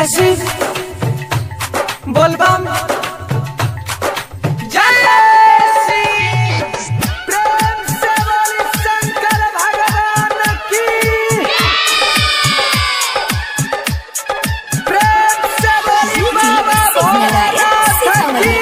जय श्री बोलबम जय श्री प्रेम से बोली शंकर भगवान की प्रेम से बोली बाबा भोलेनाथ की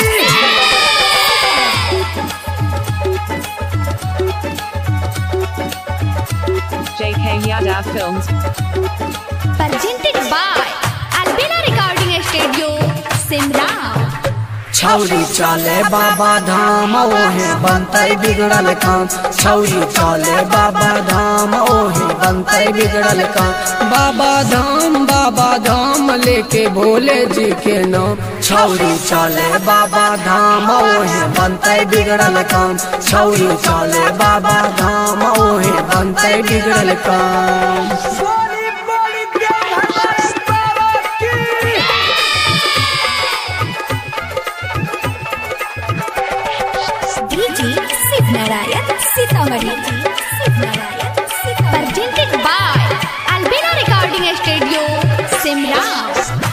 JK Yadav Films. Presented by Albina Recording Studio, Simran. छौरी चले बाबा धाम ओहे बनते बिगड़ल काम। छौरी चले बाबा धाम ओहे बनते बिगड़ल काम। बाबा धाम लेके भोले जी के नाम। छौरी चले बाबा धाम ओहे बनते बिगड़ल काम। छौरी चले बाबा धाम ओहे बनते बिगड़ल काम। DJ Siddhnarayan Sitamarhi. Presented by Albina Recording Studio, Simran.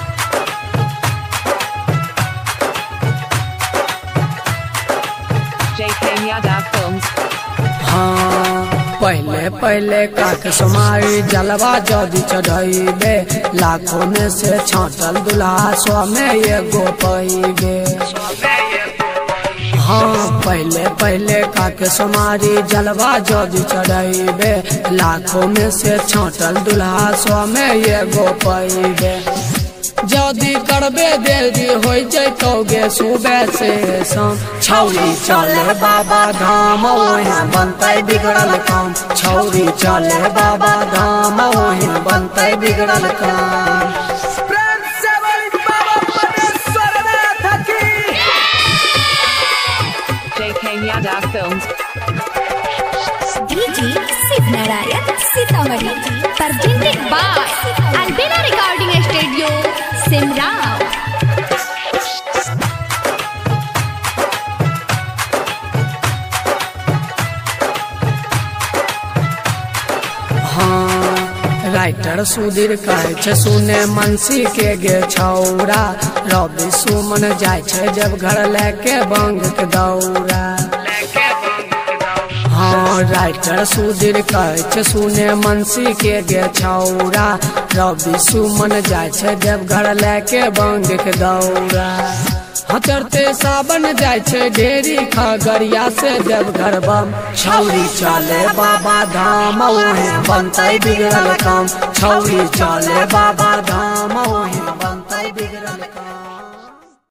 JK Yadav Films. हाँ पहले काक समाई जलवा जदि चढ़ाइबे लाखों में से छाटल दुल्हा सौ में एगो पैबे। हाँ पहले काके समारी जलवा जदि चढ़ाइबे लाखों में से छाटल दुल्हा सौ में एगो पैबे। जदि करबे देरी हो जैतोगे सुबह से शाम। छौरी चले बाबा धाम ओहे बनते बिगड़ल काम। छौरी चले बाबा धाम ओहे बनते बिगड़ल काम। JK Yadav Films. DJ Siddhnarayan Sitamarhi. Presented by Albina Recording Studio, Simran. हाँ राइटर सुधीर कहे छे सुने मनसी के गे छौरा। रवि सुमन जाय छे जब घर लेके बंग के दौरा। हाँ राइटर सुधीर कहे छे सुने मनसी के गे छौरा। रवि सुमन जाय छे जब घर लेके बंग के दौरा। हचरते सावन जाय छे ढेरी खगड़िया से जब घर बम। छौरी चले बाबा धाम ओहे बनते बिगड़ल काम। छौरी चले बाबा धाम ओहे